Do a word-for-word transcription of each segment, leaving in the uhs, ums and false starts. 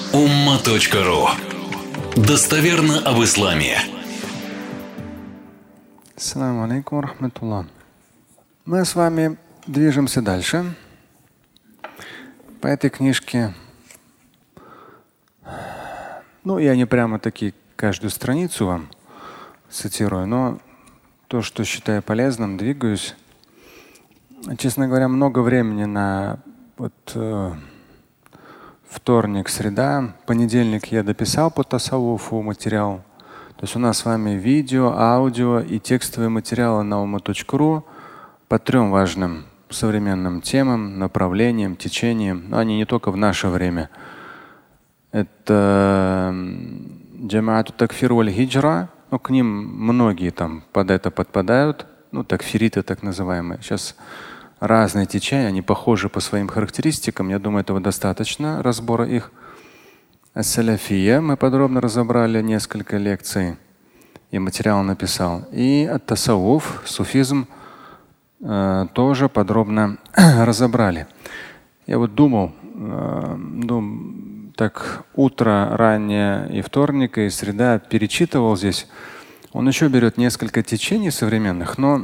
умма точка ру. Достоверно об исламе. Ассаламу алейкум рахматуллах. Мы с вами движемся дальше. По этой книжке, ну, я не прямо таки каждую страницу вам цитирую, но то, что считаю полезным, двигаюсь. Честно говоря, много времени на вот, э, вторник, среда, понедельник я дописал по тасаввуфу материал. То есть у нас с вами видео, аудио и текстовые материалы на умма точка ру по трем важным современным темам, направлениям, течениям. Но они не только в наше время. Это джамаату такфир валь хиджра. Ну, к ним многие там под это подпадают. Ну, такфириты так называемые. Сейчас разные течения, они похожи по своим характеристикам. Я думаю, этого достаточно, разбора их. Ас-салафия мы подробно разобрали несколько лекций и материал написал. И ат-тасаввуф, суфизм, э, тоже подробно разобрали. Я вот думал, э, дум, так утро раннее и вторник, и среда перечитывал здесь. Он еще берет несколько течений современных, но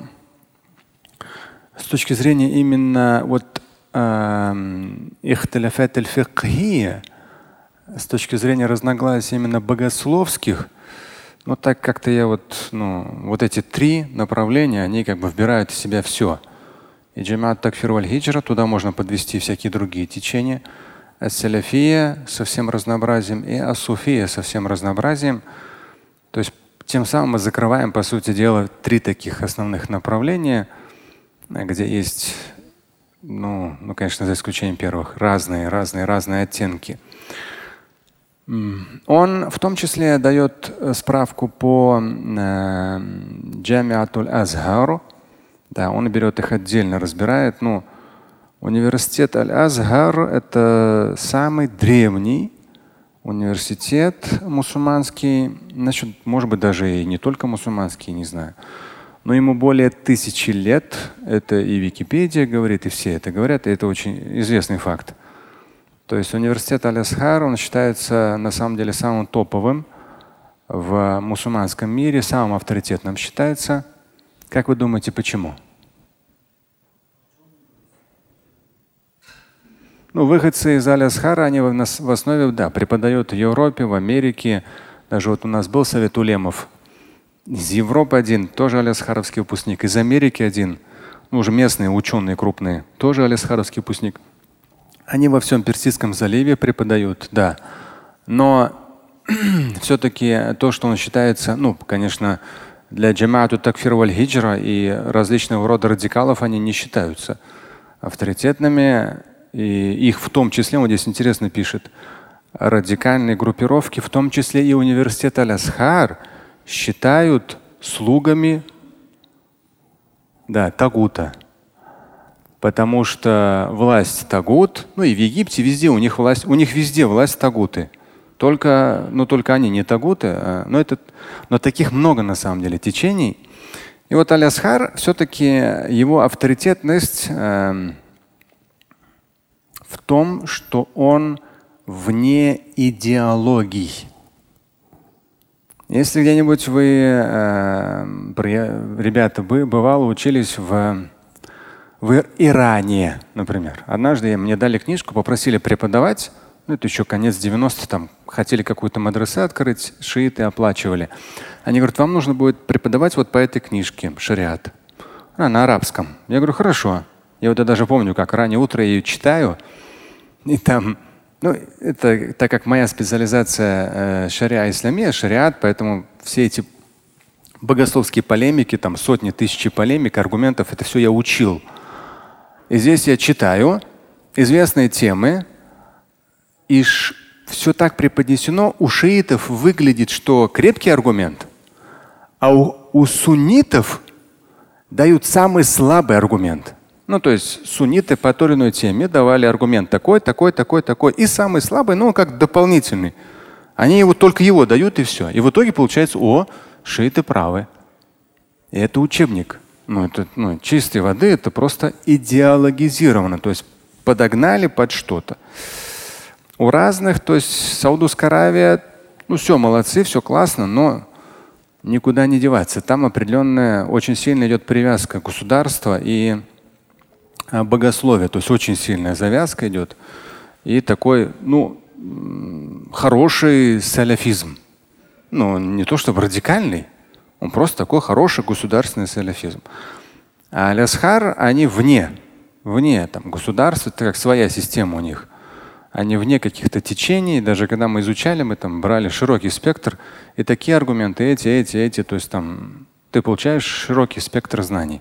с точки зрения именно вот ихтиляфат аль-фикхия, с точки зрения разногласий именно богословских, ну так как-то я вот, ну, вот эти три направления, они как бы вбирают в себя все. И джамаат такфир валь хиджра, туда можно подвести всякие другие течения. Ас-салафия со всем разнообразием и ас-суфия со всем разнообразием. То есть тем самым мы закрываем, по сути дела, три таких основных направления, где есть, ну, ну, конечно, за исключением первых, разные, разные, разные оттенки. Он в том числе дает справку по э, Джамиатуль Азхару. Да, он берет их отдельно, разбирает. Ну, университет Аль-Азхар – это самый древний университет мусульманский. Значит, может быть, даже и не только мусульманский, не знаю. Но ему более тысячи лет. Это и Википедия говорит, и все это говорят. И это очень известный факт. То есть университет Аль-Азхар, он считается на самом деле самым топовым в мусульманском мире, самым авторитетным считается. Как вы думаете, почему? Ну, выходцы из Аль-Азхара, они в основе, да, преподают в Европе, в Америке. Даже вот у нас был совет улемов. Из Европы один, тоже аль-Азхаровский выпускник. Из Америки один, ну, уже местные ученые крупные, тоже аль-Азхаровский выпускник. Они во всем Персидском заливе преподают, да. Но все-таки то, что он считается, ну, конечно, для джамаату такфир валь хиджра и различного рода радикалов они не считаются авторитетными. И их в том числе, вот здесь интересно пишет, радикальные группировки, в том числе и университет Аль-Азхар, считают слугами, да, тагута. Потому что власть тагут, ну и в Египте везде у них власть, у них везде власть тагуты. Только, ну только они не тагуты, а, но, это, но таких много на самом деле течений. И вот Аль-Азхар, все-таки его авторитетность э, в том, что он вне идеологий. Если где-нибудь вы, э, ребята, вы бывало учились в, в Иране, например. Однажды мне дали книжку, попросили преподавать. Ну, это еще конец девяностых, там хотели какую-то мадресе открыть, шииты оплачивали. Они говорят, вам нужно будет преподавать вот по этой книжке шариат. А, на арабском. Я говорю, хорошо. Я вот я даже помню, как раннее утро я ее читаю. И там, ну, это так как моя специализация э, шариа исламия, шариат, поэтому все эти богословские полемики, там сотни, тысячи полемик, аргументов, это все я учил. И здесь я читаю известные темы, и ш, все так преподнесено, у шиитов выглядит, что крепкий аргумент, а у, у суннитов дают самый слабый аргумент. Ну, то есть сунниты по той или иной теме давали аргумент такой, такой, такой, такой. И самый слабый, ну, как дополнительный. Они его, только его дают, и все. И в итоге получается, о, шииты правы. И это учебник. Ну, это ну, чистой воды, это просто идеологизировано. То есть подогнали под что-то. У разных, то есть Саудовская Аравия, ну все, молодцы, все классно, но никуда не деваться. Там определенная, очень сильно идет привязка государства и богословия, то есть очень сильная завязка идет. И такой, ну, хороший салафизм. Ну, не то чтобы радикальный, он просто такой хороший государственный салафизм. А Аль-Азхар, они вне, вне там, государства, это как своя система у них. Они вне каких-то течений. Даже когда мы изучали, мы там брали широкий спектр. И такие аргументы, эти, эти, эти. То есть там ты получаешь широкий спектр знаний.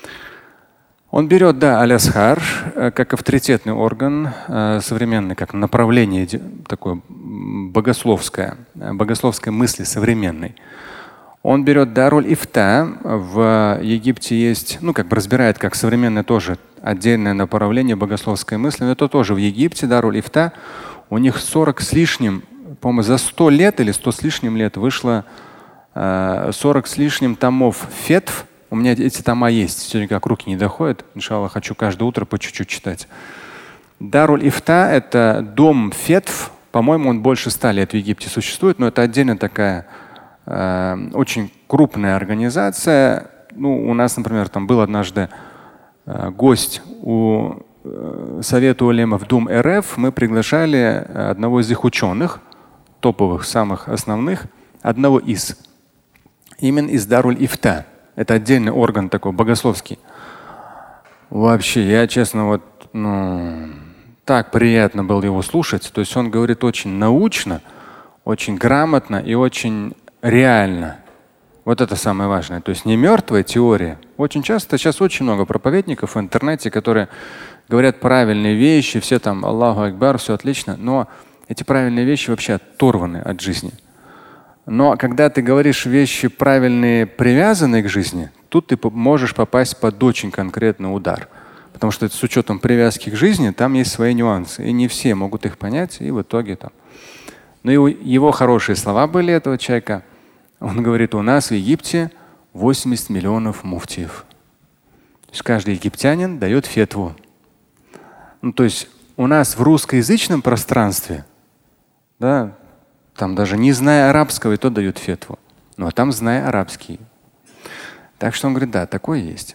Он берет, да, Аль-Азхар как авторитетный орган, современный, как направление такое богословское, богословской мысли современной. Он берет Даруль-Ифта. В Египте есть, ну, как бы разбирает, как современное тоже отдельное направление богословской мысли. Но это тоже в Египте, Даруль-Ифта. У них сорок с лишним, по-моему, за сто лет или сто с лишним лет вышло э, сорок с лишним томов фетв. У меня эти тома есть. Сегодня как руки не доходят. Иншаллах, хочу каждое утро по чуть-чуть читать. Даруль-Ифта – это дом фетв. По-моему, он больше ста лет в Египте существует, но это отдельно такая очень крупная организация. Ну, у нас, например, там был однажды э, гость у э, Совета улемов Дум РФ. Мы приглашали одного из их ученых, топовых, самых основных, одного из. Именно из Даруль-Ифта. Это отдельный орган такой богословский. Вообще, я честно, вот, ну, так приятно было его слушать. То есть он говорит очень научно, очень грамотно и очень реально. Вот это самое важное. То есть не мертвая теория. Очень часто сейчас очень много проповедников в интернете, которые говорят правильные вещи, все там Аллаху Акбар, все отлично, но эти правильные вещи вообще оторваны от жизни. Но когда ты говоришь вещи правильные, привязанные к жизни, тут ты можешь попасть под очень конкретный удар. Потому что это с учетом привязки к жизни, там есть свои нюансы. И не все могут их понять, и в итоге там. Но его, его хорошие слова были этого человека. Он говорит, у нас в Египте восемьдесят миллионов муфтиев. То есть каждый египтянин дает фетву. Ну, то есть у нас в русскоязычном пространстве, да, там даже не зная арабского, и то дают фетву. Ну а там зная арабский. Так что он говорит, да, такое есть.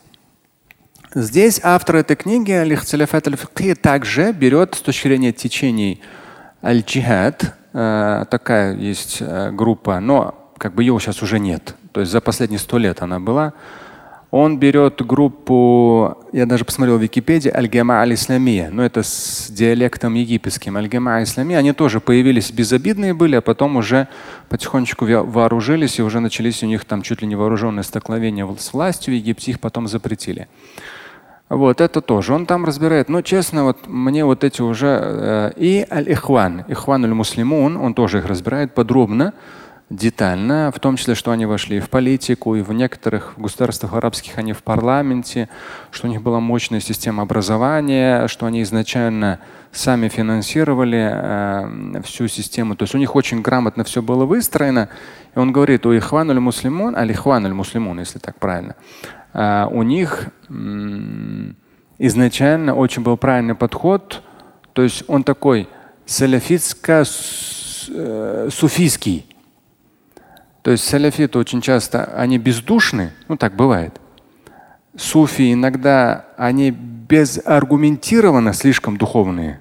Здесь автор этой книги Аль-Ихтиляфат аль-Фикхи также берет с точки зрения течений аль-джихад. Э, такая есть э, группа, но как бы ее сейчас уже нет. То есть за последние сто лет она была. Он берет группу, я даже посмотрел в Википедии, Аль-Гама аль-Исламия, но это с диалектом египетским. Аль-Гама аль-Исламия, они тоже появились безобидные были, а потом уже потихонечку вооружились, и уже начались у них там чуть ли не вооруженные столкновения с властью в Египте, их потом запретили. Вот это тоже он там разбирает. Но честно, вот мне вот эти уже э, и Аль-Ихван, Ихван аль-Муслимун, он тоже их разбирает подробно, детально, в том числе, что они вошли в политику, и в некоторых государствах арабских они в парламенте, что у них была мощная система образования, что они изначально сами финансировали э, всю систему. То есть у них очень грамотно все было выстроено. И он говорит, у Ихван аль-Муслимун, аль-Ихван аль-Муслимун, если так правильно, э, у них м- изначально очень был правильный подход. То есть он такой салафитско-суфийский. То есть салафиты очень часто, они бездушны, ну так бывает. Суфи иногда, они безаргументированно слишком духовные.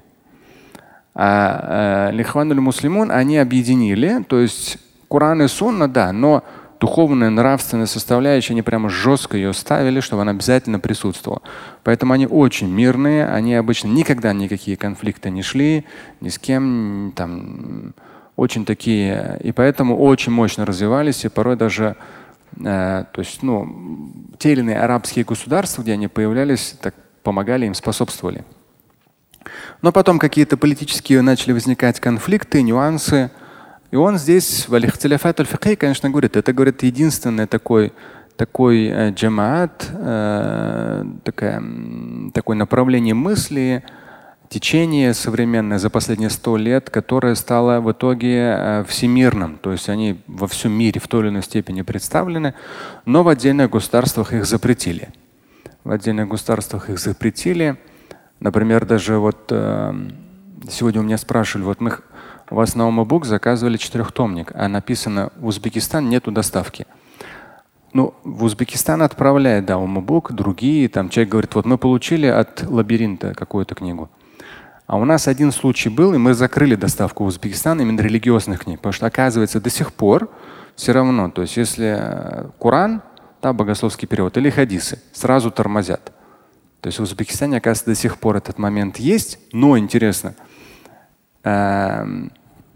А Ихван аль-Муслимун, они объединили, то есть Коран и Сунна, да, но духовная, нравственная составляющая, они прямо жестко ее ставили, чтобы она обязательно присутствовала. Поэтому они очень мирные, они обычно никогда никакие конфликты не шли, ни с кем там. Очень такие, и поэтому очень мощно развивались, и порой даже, э, то есть, ну, те или иные арабские государства, где они появлялись, так помогали им, способствовали. Но потом какие-то политические начали возникать конфликты, нюансы. И он здесь в Аль-Ихтиляфат аль-Фикхи, конечно, говорит, это, говорит, единственный такой, такой э, джамаат, э, такое, такое направление мысли, течение современное за последние сто лет, которое стало в итоге э, всемирным. То есть они во всем мире в той или иной степени представлены, но в отдельных государствах их запретили. В отдельных государствах их запретили. Например, даже вот э, Сегодня у меня спрашивали, вот мы у вас на Умабук заказывали четырехтомник, а написано в Узбекистан нету доставки. Ну, в Узбекистан отправляет, да, Умабук, другие, там человек говорит, вот мы получили от Лабиринта какую-то книгу. А у нас один случай был, и мы закрыли доставку в Узбекистан именно религиозных книг, потому что, оказывается, до сих пор все равно, то есть если Коран, да, богословский перевод, или хадисы, сразу тормозят. То есть в Узбекистане, оказывается, до сих пор этот момент есть, но интересно, там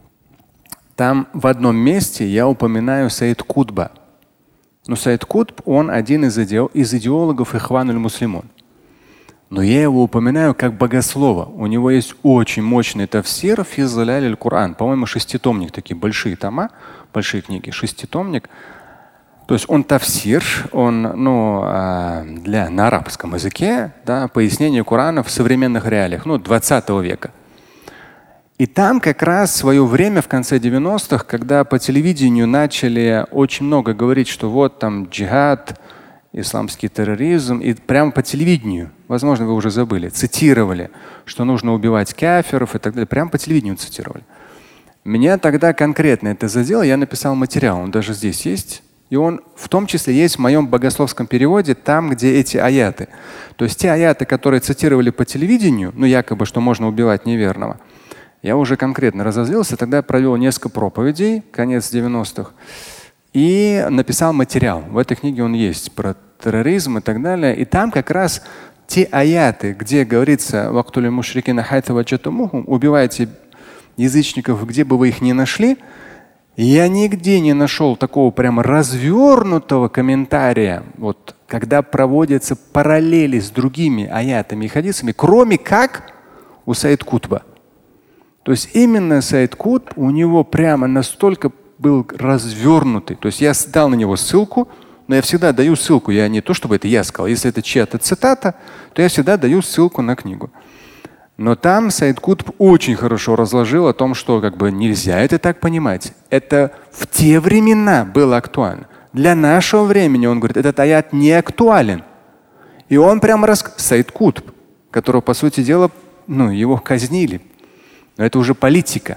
в одном месте я упоминаю Саид Кутба. Но Саид Кутб, он один из, иде... из идеологов Ихван аль-Муслимун. Но я его упоминаю как богослова. У него есть очень мощный тафсир фи заляль аль-Кур'ан. По-моему, шеститомник, такие большие тома, большие книги, шеститомник. То есть он тафсир, он ну, для, на арабском языке, да, пояснение Корана в современных реалиях, ну, двадцатого века. И там как раз в свое время, в конце девяностых, когда по телевидению начали очень много говорить, что вот там джихад, исламский терроризм, и прямо по телевидению, возможно, вы уже забыли, цитировали, что нужно убивать кафиров и так далее. Прямо по телевидению цитировали. Меня тогда конкретно это задело, я написал материал, он даже здесь есть. И он в том числе есть в моем богословском переводе, там, где эти аяты. То есть те аяты, которые цитировали по телевидению, ну якобы, что можно убивать неверного, я уже конкретно разозлился, тогда провел несколько проповедей, конец девяностых, и написал материал. В этой книге он есть про терроризм и так далее. И там как раз те аяты, где говорится убивайте язычников, где бы вы их ни нашли, я нигде не нашел такого прямо развернутого комментария, вот, когда проводятся параллели с другими аятами и хадисами, кроме как у Саид Кутба. То есть именно Саид Кутб, у него прямо настолько был развернутый. То есть я дал на него ссылку, но я всегда даю ссылку. Я не то, чтобы это я сказал. Если это чья-то цитата, то я всегда даю ссылку на книгу. Но там Саид Кутб очень хорошо разложил о том, что как бы нельзя это так понимать. Это в те времена было актуально. Для нашего времени, он говорит, этот аят не актуален. И он прямо рассказал. Саид Кутб, которого, по сути дела, ну, его казнили. Но это уже политика.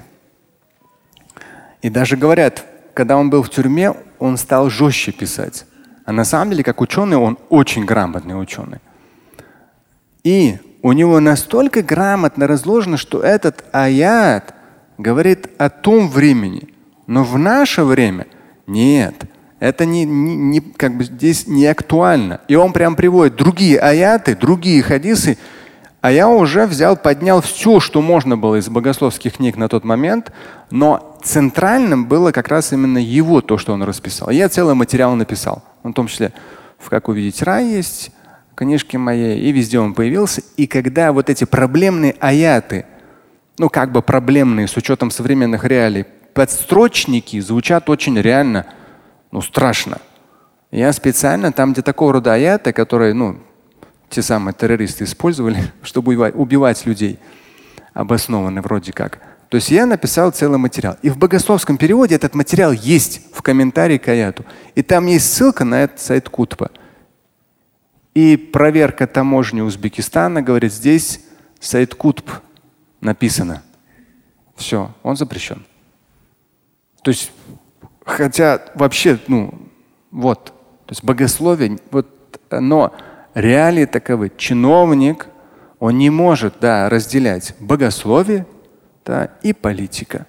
И даже говорят, когда он был в тюрьме, он стал жестче писать. А на самом деле, как ученый, он очень грамотный ученый. И у него настолько грамотно разложено, что этот аят говорит о том времени. Но в наше время нет. Это не, не, не, как бы здесь не актуально. И он прям приводит другие аяты, другие хадисы. А я уже взял, поднял все, что можно было из богословских книг на тот момент, но центральным было как раз именно его, то, что он расписал. Я целый материал написал, в том числе в «Как увидеть рай» есть, в книжке моей, и везде он появился. И когда вот эти проблемные аяты, ну как бы проблемные с учетом современных реалий, подстрочники звучат очень реально, ну страшно. Я специально там, где такого рода аяты, которые, ну, те самые террористы использовали, чтобы убивать людей, обоснованно вроде как. То есть я написал целый материал. И в богословском переводе этот материал есть в комментарии к аяту. И там есть ссылка на этот сайт Кутба. И проверка таможни Узбекистана говорит, здесь сайт Кутб написано. Все, он запрещен. То есть, хотя вообще, ну, вот, то есть богословие, вот, но реалии таковы. Чиновник, он не может, да, разделять богословие, да, и политика.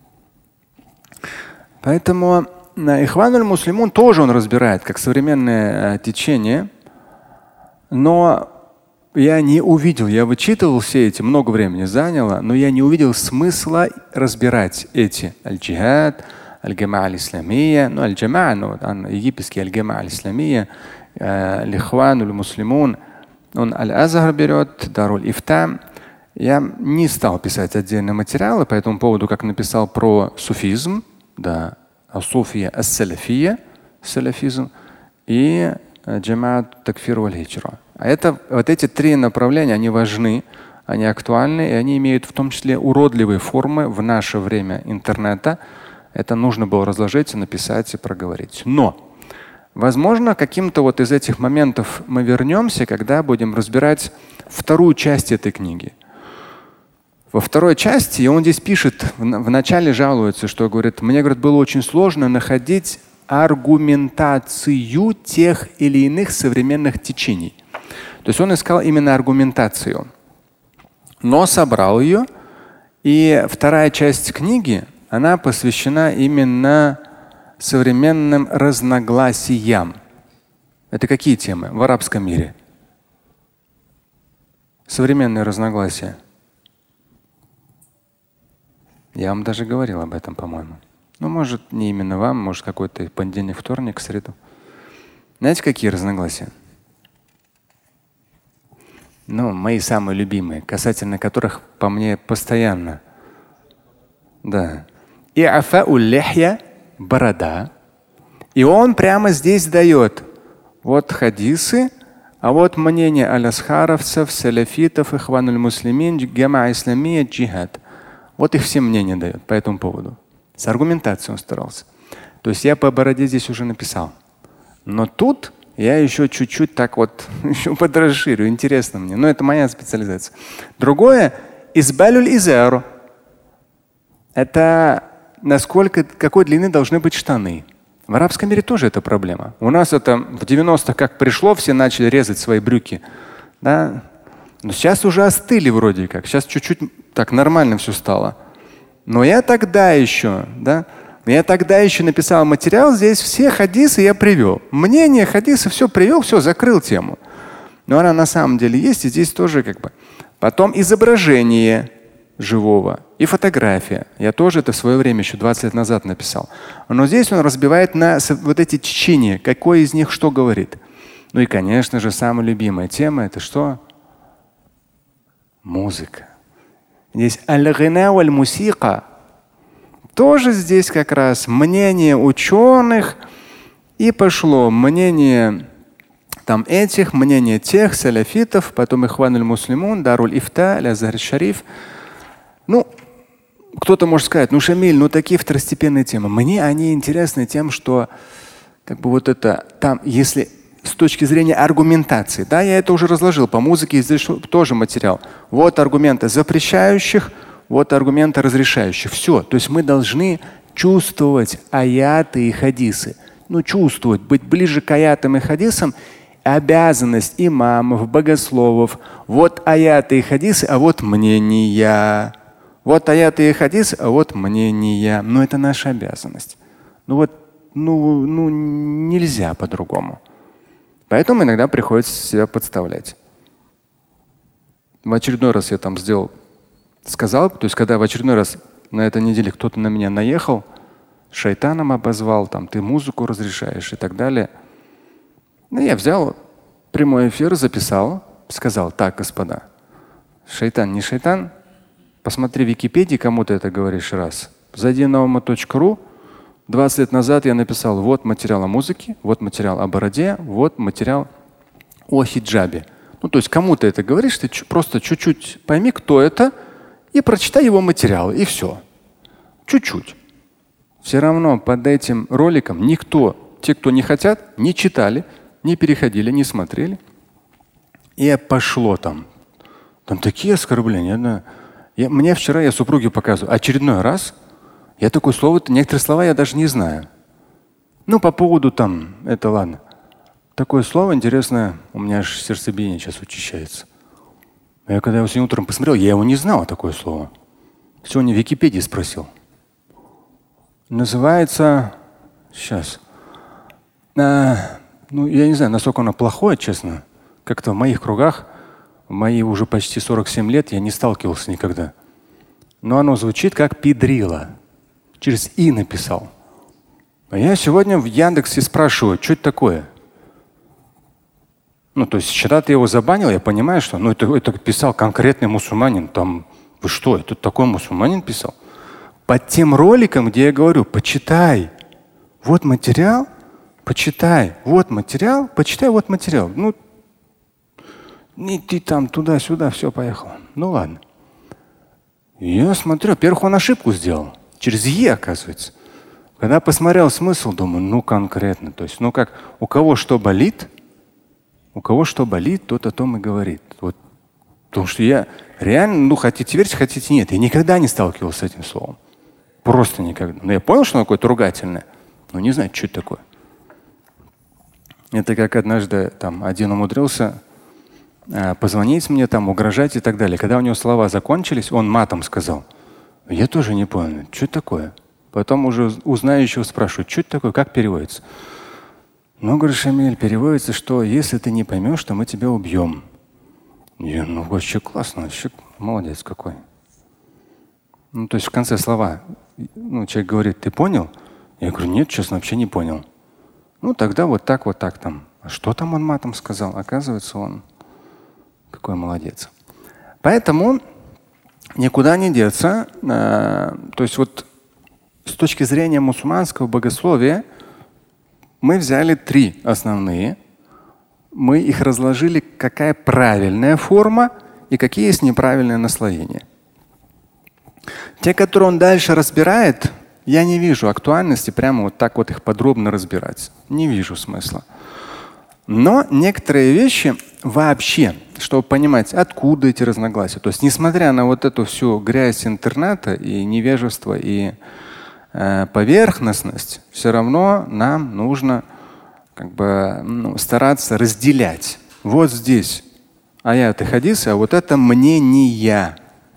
Поэтому Ихван аль-Муслимун тоже он разбирает как современное течение, но я не увидел, я вычитывал все эти, много времени заняло, но я не увидел смысла разбирать эти аль-джихад, аль-джамаа аль-исламия, ну аль-джамаа, ну, египетский аль-джамаа аль-исламия, Ихван аль-Муслимун, он аль-Азхар берет, Даруль Ифта. Я не стал писать отдельные материалы по этому поводу, как написал про суфизм, да, ас-суфия ас-салафия, салафизм, и джамаат такфир валь-хиджра. А это, вот эти три направления, они важны, они актуальны, и они имеют в том числе уродливые формы в наше время интернета. Это нужно было разложить, написать и проговорить. Но возможно, каким-то вот из этих моментов мы вернемся, когда будем разбирать вторую часть этой книги. Во второй части он здесь пишет, в, в начале жалуется, что говорит, мне говорит, было очень сложно находить аргументацию тех или иных современных течений. То есть он искал именно аргументацию, но собрал ее. И вторая часть книги, она посвящена именно современным разногласиям. Это какие темы в арабском мире? Современные разногласия. Я вам даже говорил об этом, по-моему. Ну, может, не именно вам, может, какой-то понедельник, вторник, среду. Знаете, какие разногласия? Ну, мои самые любимые, касательно которых по мне постоянно. Да. И'афа'уль лихья – борода. И он прямо здесь дает. Вот хадисы, а вот мнение аль-асхаровцев, салафитов, ихвануль муслимин, гама исламия, джихад. Вот их все мнения дает по этому поводу. С аргументацией он старался. То есть я по бороде здесь уже написал. Но тут я еще чуть-чуть так вот еще подрасширю. Интересно мне. Но это моя специализация. Другое – избалюль изару. Это насколько, какой длины должны быть штаны. В арабском мире тоже это проблема. У нас это в девяностых как пришло, все начали резать свои брюки. Да? Но сейчас уже остыли вроде как. Сейчас чуть-чуть так нормально все стало. Но я тогда еще, да, я тогда еще написал материал, здесь все хадисы я привел. Мнение хадиса все привел, все, закрыл тему. Но она на самом деле есть, и здесь тоже как бы. Потом изображение живого и фотография. Я тоже это в свое время, еще двадцать лет назад написал. Но здесь он разбивает на вот эти течения, какой из них что говорит. Ну и, конечно же, самая любимая тема – это что? Музыка. Здесь аль-гина валь-мусика. Тоже здесь как раз мнение ученых. И пошло мнение там этих, мнение тех, салафитов, потом ихвануль муслимун, даруль ифта, аль-азхар шариф. Ну, кто-то может сказать, ну, Шамиль, ну такие второстепенные темы. Мне они интересны тем, что как бы вот это там, если с точки зрения аргументации, да, я это уже разложил. По музыке здесь тоже материал. Вот аргументы запрещающих, вот аргументы разрешающих. Все. То есть мы должны чувствовать аяты и хадисы. Ну, чувствовать, быть ближе к аятам и хадисам. Обязанность имамов, богословов. Вот аяты и хадисы, а вот мнения. Вот аяты и хадисы, а вот мнения. Но это наша обязанность. Ну вот, ну, ну нельзя по-другому. Поэтому иногда приходится себя подставлять. В очередной раз я там сделал, сказал, то есть когда в очередной раз на этой неделе кто-то на меня наехал, шайтаном обозвал, там ты музыку разрешаешь и так далее. Ну, я взял прямой эфир, записал, сказал: так, господа, шайтан не шайтан, посмотри в Википедии, кому ты это говоришь раз. Зайди на ума точка ру. двадцать лет назад я написал: вот материал о музыке, вот материал о бороде, вот материал о хиджабе. Ну, то есть кому ты это говоришь, ты просто чуть-чуть пойми, кто это, и прочитай его материал, и все. Чуть-чуть. Все равно под этим роликом никто, те, кто не хотят, не читали, не переходили, не смотрели. И пошло там. Там такие оскорбления. Да. Я, мне вчера, я супруге показываю, очередной раз. Я такое слово, некоторые слова я даже не знаю. Ну, по поводу там, это ладно. Такое слово интересное, у меня аж сердцебиение сейчас учащается. Я когда его сегодня утром посмотрел, я его не знал, такое слово. Сегодня в Википедии спросил. Называется, сейчас, а, ну, я не знаю, насколько оно плохое, честно. Как-то в моих кругах, в мои уже почти сорок семь лет, я не сталкивался никогда. Но оно звучит как пидрила. Через «и» написал. А я сегодня в Яндексе спрашиваю, что это такое? Ну, то есть вчера ты его забанил, я понимаю, что ну, это, это писал конкретный мусульманин. Там, вы что, это такой мусульманин писал? Под тем роликом, где я говорю, почитай. Вот материал, почитай. Вот материал, почитай, вот материал. Ну, и ты там туда-сюда, все, поехал. Ну ладно. Я смотрю, во-первых, он ошибку сделал. Через «е», оказывается. Когда посмотрел смысл, думаю, ну конкретно. То есть, ну как, у кого что болит, у кого что болит, тот о том и говорит. Вот, потому что я Реально, ну хотите верьте, хотите нет. Я никогда не сталкивался с этим словом. Просто никогда. Но я понял, что оно какое-то ругательное, но не знаю, что это такое. Это как однажды там один умудрился э, позвонить мне, там, угрожать и так далее. Когда у него слова закончились, он матом сказал. Я тоже не понял, что это такое. Потом уже у знающего спрашивают, что это такое, как переводится. Ну, говорит, Шамиль, переводится, что если ты не поймешь, то мы тебя убьем. Я, ну, вообще классно, вообще молодец какой. Ну, то есть в конце слова, ну, человек говорит, ты понял? Я говорю, нет, честно, вообще не понял. Ну, тогда вот так, вот так там. А что там он матом сказал? Оказывается, он какой молодец. Поэтому никуда не деться. То есть вот с точки зрения мусульманского богословия мы взяли три основные. Мы их разложили, какая правильная форма и какие есть неправильные наслоения. Те, которые он дальше разбирает, я не вижу актуальности прямо вот так вот их подробно разбирать. Не вижу смысла. Но некоторые вещи вообще, чтобы понимать, откуда эти разногласия. То есть, несмотря на вот эту всю грязь интернета и невежество, и э, поверхностность, все равно нам нужно как бы, ну, стараться разделять. Вот здесь аят и хадисы, а вот это мнение.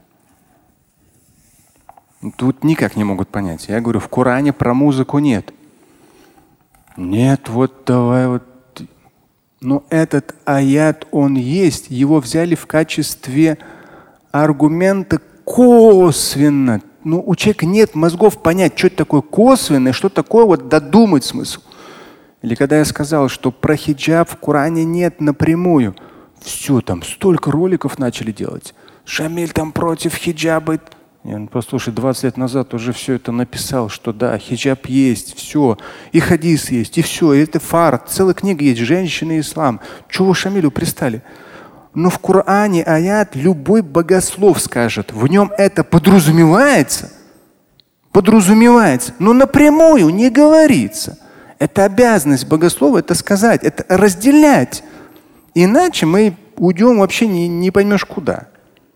Тут никак не могут понять. Я говорю, в Коране про музыку нет. Нет, вот давай вот. Но этот аят, он есть. Его взяли в качестве аргумента косвенно. Но у человека нет мозгов понять, что это такое косвенное, что такое вот додумать смысл. Или когда я сказал, что про хиджаб в Коране нет напрямую. Все, там столько роликов начали делать. Шамиль там против хиджаба. Я, ну, послушай, двадцать лет назад уже все это написал, что да, хиджаб есть, все, и хадис есть, и все, и это фард, целая книга есть, женщины и ислам. Чего вы Шамилю пристали? Но в Коране аят любой богослов скажет, в нем это подразумевается, подразумевается, но напрямую не говорится. Это обязанность богослова, это сказать, это разделять. Иначе мы уйдем вообще не, не поймешь куда.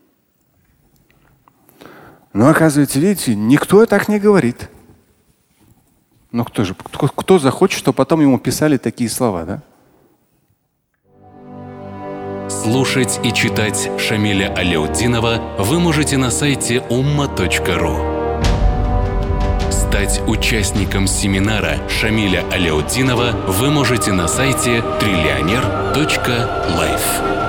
Но оказывается, видите, никто так не говорит. Ну кто же, кто, кто захочет, чтобы потом ему писали такие слова, да? Слушать и читать Шамиля Аляутдинова вы можете на сайте умма точка ру. Стать участником семинара Шамиля Аляутдинова вы можете на сайте триллионер точка лайф.